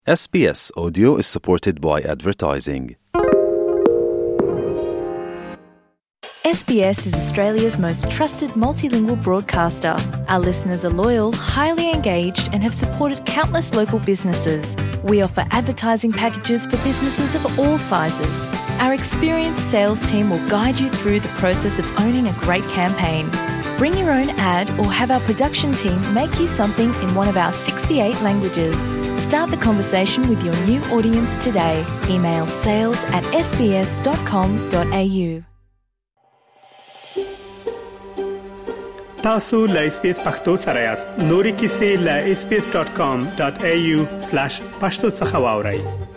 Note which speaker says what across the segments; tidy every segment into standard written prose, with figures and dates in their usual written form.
Speaker 1: SBS Audio is supported by advertising.
Speaker 2: SBS is Australia's most trusted multilingual broadcaster. Our listeners are loyal, highly engaged and have supported countless local businesses. We offer advertising packages for businesses of all sizes. Our experienced sales team will guide you through the process of owning a great campaign. Bring your own ad or have our production team make you something in one of our 68 languages. Start the conversation with your new audience today. Email sales@sbs.com.au.
Speaker 3: تاسو لا SBS پښتو سره یاست. نوري کیسې لا sbs.com.au/pashto څخه واورئ.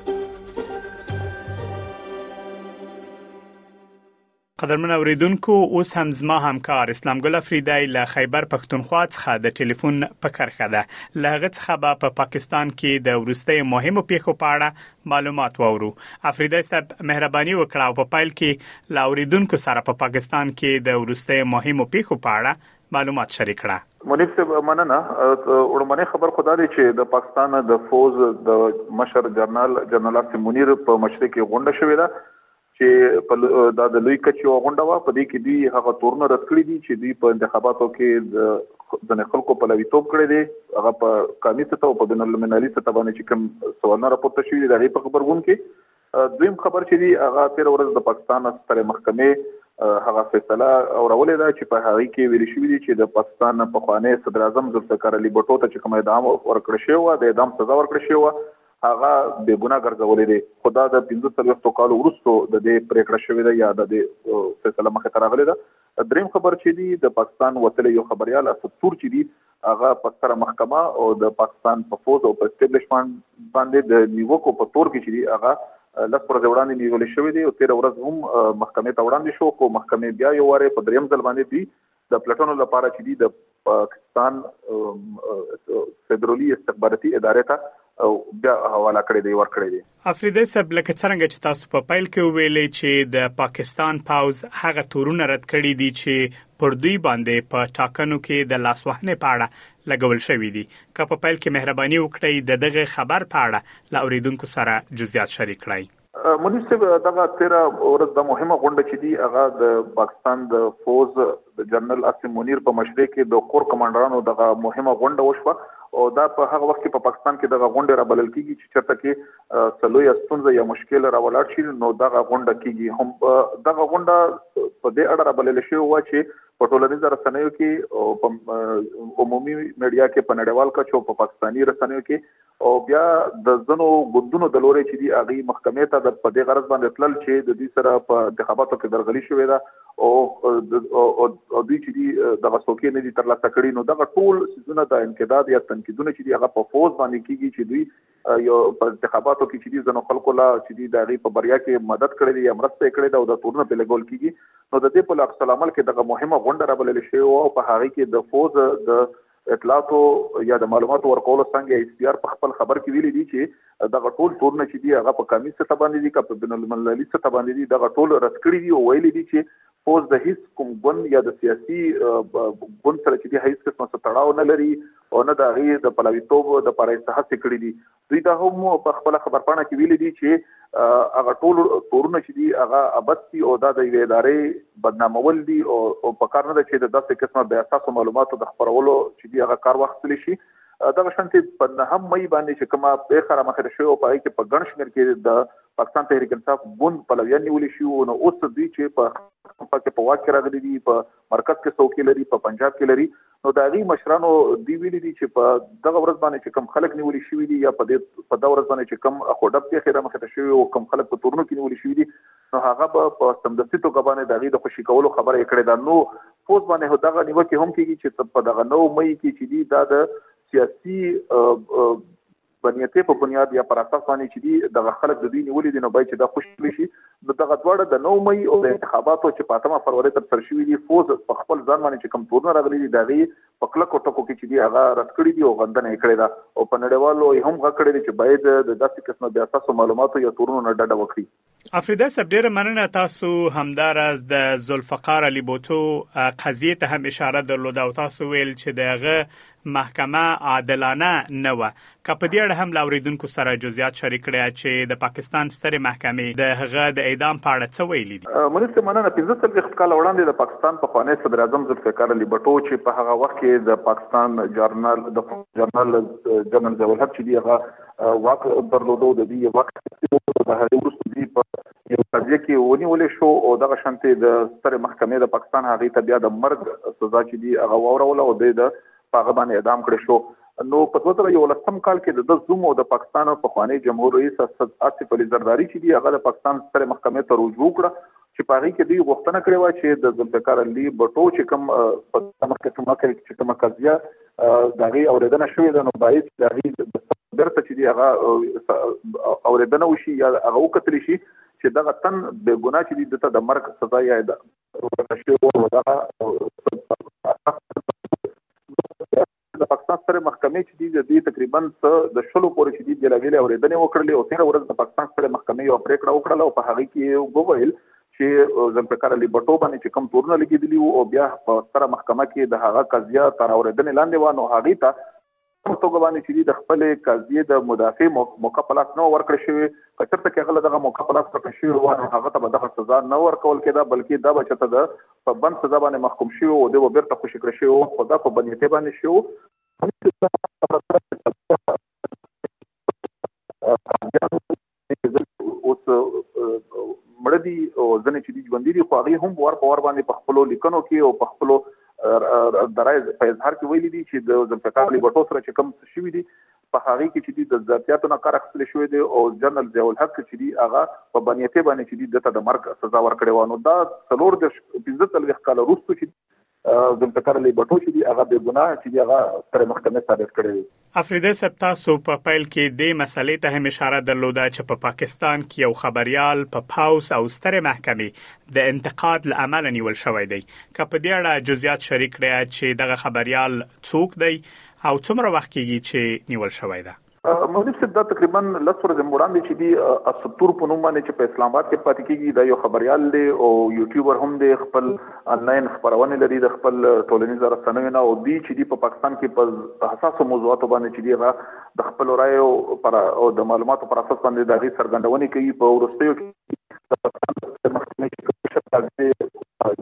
Speaker 3: قدرمن اوریدونکو، اوس هم زما همکار اسلام ګل افریدی له خیبر پښتونخوا څخه د ټلیفون په کرخه ده. لغه څخه په پاکستان کې د ورستۍ مهمو پیښو په اړه معلومات وورو. افریدی صاحب مهرباني وکړه او په پایل کې له اوریدونکو سره په پاکستان کې د ورستۍ مهمو پیښو په اړه معلومات شریک کړه.
Speaker 4: منیف صاحب مننه. ورمنه خبر خدای دی چې د پاکستان د فوز د مشر جنرال عاصم منیر په مشرۍ کې غونډه شوې ده چې په د لوی کچې غونډه وا په دې کې دی هغه تورونه رد کړی دي چې دی په انتخاباتو کې د خلکو په لویتوب کړی دی. هغه په قومي سطح او په بین المللي سطح باندې چې کوم سوالونه راپورته شوي دي دغه په خبرګون کې دویم خبر چې دی هغه 13 ورځ د پاکستان ستره محکمې هغه فیصله اورولې ده چې په هغه کې ویل شوی دی چې د پاکستان په خوانې صدر اعظم ذوالفقار علي بټو ته چې کوم اعدام ورکړ شوی و د اعدام سزا ورکړ شوی و هغه به ګناه ګرځولې دي. خدا د 15 کال وروسته د دې پریکړه شوې ده یا د فیصله مخه ته راغلې ده. دریم خبر چې دی د پاکستان وتل یو خبريال اسطور چې دی هغه په ستره محکمه او د پاکستان په فوز او په اسټابلیشمنت باندې د نیوکو په تور کې چې دی هغه لږ پر وړاندې نیول شوې دي او 13 ورځ هم محکمې ته وړاندې شو کو محکمې بیا یو واره په دریم ځل باندې دی د پلاتونو لپاره چې دی د پاکستان فدرالي استخباراتي ادارې ته او بیا حواله کړی دی ورکړی دی.
Speaker 3: افریدی صاحب لکه څنګه چې تاسو په پایل کې ویلې چې د پاکستان پاوز هغه تورونه رد کړی دي چې پر دوی باندې په ټاکنو کې د لاسوهنې په اړه لګول شوی دي. که په پایل کې مهرباني وکړئ دغه خبر په اړه لا اوریدونکو سره جزئیات شریک کړئ.
Speaker 4: منیف صاحب دغه 13 ورځ د مهمه غونډه چې دی هغه د پاکستان د فوز د جنرال عاصم منیر په مشرۍ کې د کور کمانډرانو دغه مهمه غونډه وشوه او دا په هغه وخت کې په پاکستان کې دغه غونډه را بلل کیږي چې چرته کې سلوي استونزه یا مشکل را ولاړ شي نو دغه غونډه کیږي. هم دغه غونډه په دې اړه را بلل شوی و چې په ټولنیزو رسنیو کې او په عمومي میډیا کې په نړیوال کچو په پاکستاني رسنیو کې او بیا د زنو ګوندونو د لوري چې دی اغي محکمې ته د پدې غرض باندې تلل چې د دې سره په انتخاباتو کې درغلي شوې ده او دوی چې دی د غسوکې نه دي تر لاسه کړی نو دغه ټول سيزونه د انقداد یا تنقیدونه چې دی هغه په فوز باندې کیږي چې دوی یو په انتخاباتو کې چې دی زنو خلکو لا چې دی د اغي په بریا کې مدد کړې دي یا مرسته کړې ده او د تورونه په لګول کیږي نو د دې په عکس العمل کې دغه مهمه غونډه را بلل شوی او په هغه کې د فوز د اطلاعاتو یا د معلوماتو ورکولو څنګه ایس پی آر په خپل خبر کې ویلي دي چې دغه ټول تورونه چې دی هغه په قومي سطح باندې دي په بین المللي سطح باندې دي دغه ټول رد کړی دي او ویلي دي چې فوز د هیڅ کوم ګوند یا د سیاسي ګوند سره چې دی هیڅ څه تړاو نه لري او نه د غي د پلاویتوب د پاره صحت کړی دي. دوی دا هم په خپل خبرپاڼه کې ویلي دي چې هغه ټول تورونه چې دی هغه ابدي او د ادارې بدنامول دي او په کار نه ده چې د داسې قسمه بیا اساس معلوماتو د خبرولو چې دی هغه کار وخت لشي. دا شانتي په هم مې باندې چې کومه په خره مخه شو او پای کې په ګڼ شمېر کې د پاکستان تحریک انصاف ګوند پلویان نیول شي نو اوس دوی چې په واکه راغلي دي په مرکز کې څوکۍ لري په پنجاب کې لري نو دا غي مشرانو دی ویلي دي چې په دغه ورځ باندې چې کم خلک نیول شي دي یا په دغه ورځ باندې چې کم خوډب کې خیره مخه شوی او کم خلک په تورونو کې نیول شي دي نو هغه په سمدستي توګه باندې د غي د خوشي کولو خبره کړې ده. نو فوز باندې هو دغه نیوکه هم کیږي چې په دغه نو مې کې چې دی دا د سیاسي بنیته په بنیاد یا پر اساس باندې چې دی د خلک د دین ولې د نو بای چې دا خوشبي شي دغه دواړه د 9 مې او د انتخاباتو چې په 8 فروری تر سره شوې دي فوز په خپل ځان باندې چې کم تورونه راغلي دي دغه په کله کوټو کې چې دی هغه رد کړی دی او غندنه کړی دا او په نړیوالو هم غکړی دی چې باید د داسې قسمه د اساس معلوماتو یا تورونو نه ډډه وکړي.
Speaker 3: افریدی صاحب ډیره مننه. تاسو همدارز د ذوالفقار علي بوټو قضیه ته هم اشاره درلوده او تاسو ویل چې دغه محکمه عادلانه نه و که په دې اړه هم لاوریدونکو سره جزئیات شریک کړي چې د پاکستان ستره محکمې د هغه د اعدام په اړه څه ویلي دي.
Speaker 4: منصف مننه 15 کال وړاندې د پاکستان په خوانی صدر اعظم ذوالفقار علي بټو چې په هغه وخت کې د پاکستان جرنل جنرال ضیاء الحق چې دی هغه واک درلودو د دې وخت د هغه وروسته دی په یو قضیه کې ونیولې شو او دغه شانتي د ستره محکمې د پاکستان هغه ته بیا د مرګ سزا چې دی هغه وروله او د هغه باندې اعدام کړی شو. نو په 2011 کال کې د زوم او د پاکستان په خوانی جمهور رئیس آصف علي زرداری چې دی هغه د پاکستان ستره محکمې ته رجوع کړ چې په هغه کې دی غوښتنه کړې و چې د ذوالفقار علي بټو چې کوم په محکمه کې چې کوم قضیه دغه اوریدنه شوې ده نو باید دغه برته چې دی هغه اوریدنه وشي یا هغه وکتل شي چې دغه تن به ګناه چې دی د مرګ سزا یا د پاکستان سره محکمې چې دی د تقریبا د شلو پورې چې دی د لګلې اوریدنې وکړلې او 13 ورځې د پاکستان سره محکمې یو پریکړه وکړه او په هغه کې وویل چې ذوالفقار علي بټو باندې چې کوم تورونه لګیدلی او بیا په سره محکمه کې د هغه قضیه تر اوریدنې لاندې و نو هغه ته توګه باندې چې د خپل قضیه د مدافع مقابلات نو ورکړ شوی کچرته کې غل دغه مقابلات ورکړ شوی و نو هغه ته دغه سزا نه ورکول کېده بلکې دا بچته د په بند سزا باندې محکوم شوی او د وبرته خوشی کړ شوی او خدا په بنیته باندې شو اوس مړدي او ځنه چې دی ژوند دي خو هغه هم ور باندې په خپل لیکنو کې او په خپل درای په اظهار کې ویلي دي چې د ذوالفقار علي بټو سره چې کوم شوی دي په هغه کې چې د ذاتياتو نه کار اخیستل شوی دی او جنرال ضیاء الحق چې دی هغه په بنیته باندې چې دی د مرګ سزا ورکړې و نو دا څلور د 15 کال وروسته چې ذوالفقار علي بټو چې دی هغه به ګناه چې دی هغه سره محکمه ثابت کړی دی.
Speaker 3: افریدی صاحب تاسو په پیل کې د مسلې ته هم اشاره درلوده چې په پاکستان کې یو خبريال په پاوس او ستره محکمې د انتقاد لامل نیول شوی دی. که په دې اړه جزئیات شریک کړئ چې دغه خبريال څوک دی او څومره وخت کېږي چې نیول شوی دی؟
Speaker 4: مولوی صاحب دا تقریبا لسور د وړاندې چې دی اسطور په نوم باندې چې په اسلام آباد کې پاتې کیږي دا یو خبريال دی او یوټیوبر هم دی خپل انلاین خبرونه لري د خپل ټولنیز رسنیو نه او دی چې دی په پاکستان کې په حساسو موضوعاتو باندې چې دی د خپل رائے او د معلوماتو پر اساس باندې د غي سرګندونې کوي په ورستیو کې د پاکستان محکمې کې شپږ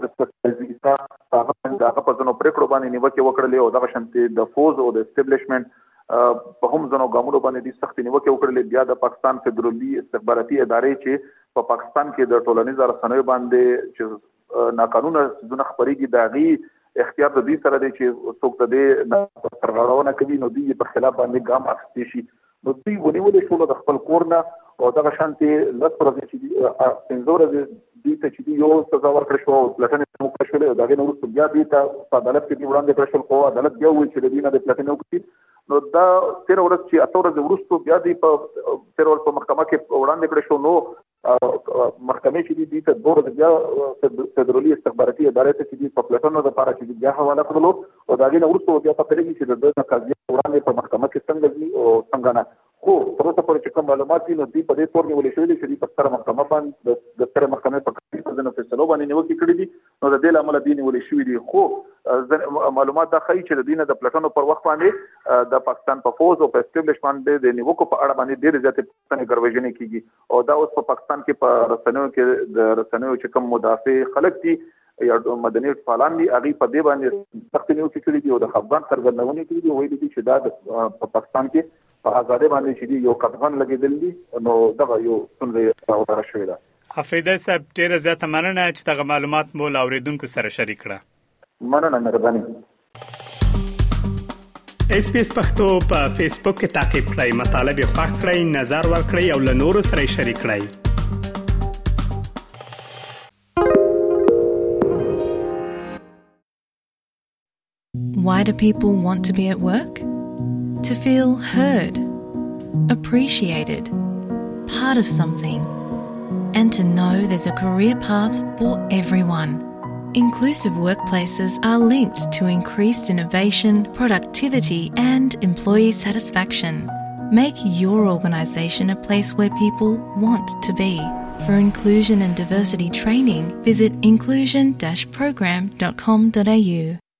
Speaker 4: هغه په ځنو پریکړو باندې نیوکه وکړلې او د شانتي د فوز او د اسټابلیشمنت په هم ځنو ګامونو باندې د سخت نیوکه وکړلې بیا د پاکستان فدرالي استخباراتي ادارې چې په پاکستان کې د ټولنیز رسنیو باندې چې ناقانونه ځنه خبريږي داغي اختیار د دې سره دی چې څوک د ترغاړونه کوي نو دی په خلاف باندې ګام اخیستي شي نو دوی ونیولې شو د خپل کورنه او دغه شانتي لسپره چې پنځور دي ته چې یو سزا ورکړ شو پلاتنه مو کړل او دغه نور بیا دي ته عدالت کې وړاندې کړل شو خو عدالت بیا وایي چې د دینه د پلاتنه وکړي نو دا 13 ورځې چې 8 ورځې وروسته بیا دی په 13 ورځې په محکمه کې وړاندې کړل شو نو محکمې چې دي ته دوه ورځې بیا فدرالي استخباراتي ادارې ته چې په پلاتنه لپاره چې بیا حواله کړلو او دغه نور وروسته بیا په ترې چې د قضیه وړاندې په محکمه کې څنګه دي او څنګه نه خو تر اوسه پورې چې کوم معلومات دي نو دی په دې تور نیولې شوې دي چې په ستره محکمه باندې د ستره محکمې په کې د فیصلو باندې نیوکه کړې دي نو د دې لامل دي نیولې شوې دي خو معلومات دا ښيي چې د دینه د پلاتنو پر وخت باندې د پاکستان په فوز او په اسټابلیشمنت د نیوکو په اړه باندې ډېر زیاتې پوښتنې ګروژنې کیږي او دا اوس په پاکستان کې په رسنیو کې د رسنیو چې کوم مدافع خلک دي یا مدني فعالان دي هغه په دې باندې سخت نیوکه کړې دي او د خپګان څرګندونه کړې دي وایي چې دا په پاکستان کې په آزادۍ باندې چې یو قدغن لګیدل دي نو دغه یو څنګه راوړل شوی دا.
Speaker 3: افریدی صاحب ډیره زیاته مننه چې دغه معلومات مو لاوریدونکو سره شریک کړه.
Speaker 4: مننه مهرباني.
Speaker 3: SBS پښتو په فیسبوک کې تا کې پلی مطلب یو فاک کړئ نظر ور کړئ او له نورو سره شریک کړئ.
Speaker 2: Why do people want to be at work? To feel heard, appreciated, part of something, and to know there's a career path for everyone. Inclusive workplaces are linked to increased innovation, productivity, and employee satisfaction. Make your organisation a place where people want to be. For inclusion and diversity training, visit inclusion-program.com.au.